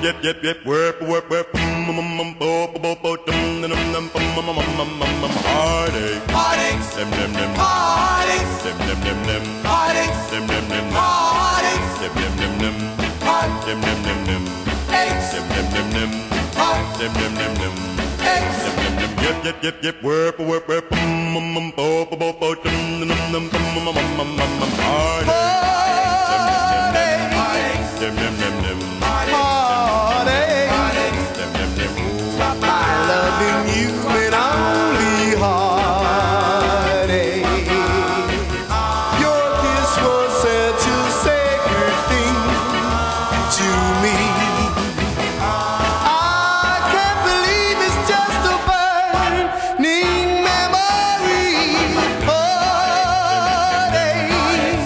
yep, whip, whip, whip, heartache, Heartaches, dem, dem, dem, heartaches, dem, dem, dem, dem, heartaches, dem, dem, dem, heartaches, dem, dem, dem, dem, heartaches, dem, dem, dem, dem, dem, dem, dem, dem, dem, dem, dem, dem. Yep, whip, whip, whip, heartache, dem, dem, dem, dem, loving you and only heartache. Your kiss was such a sacred thing to me. I can't believe it's just a burning memory. Heartache,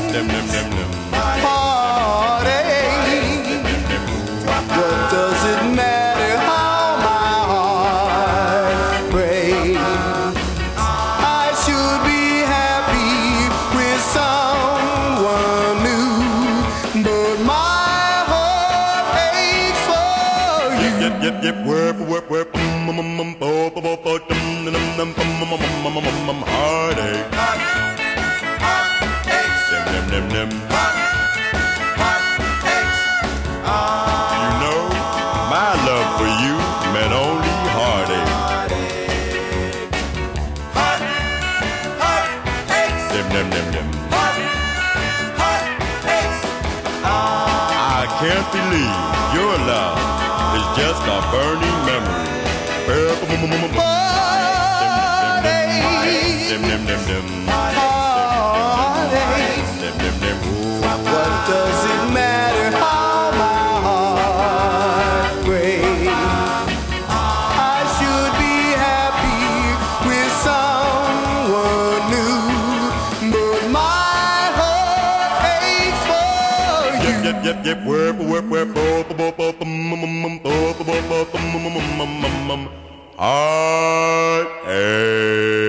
heartache. What does it matter how my heart breaks? I should be happy with someone new, but my heart aches for you. Yep, whip, whip, whip, heartache, dem, dem, dem, dem. You know, my love for you meant only heartache. Dem, dem, dem, dem. I can't believe your love is just a burning memory. Dem, dem, dem, dem. Dem, dem, dem. What does it matter how my heart breaks? I should be happy with someone new, but my heart aches for you. Yep, whip, whip, whip, heartache.